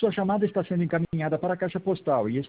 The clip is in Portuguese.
Sua chamada está sendo encaminhada para a caixa postal e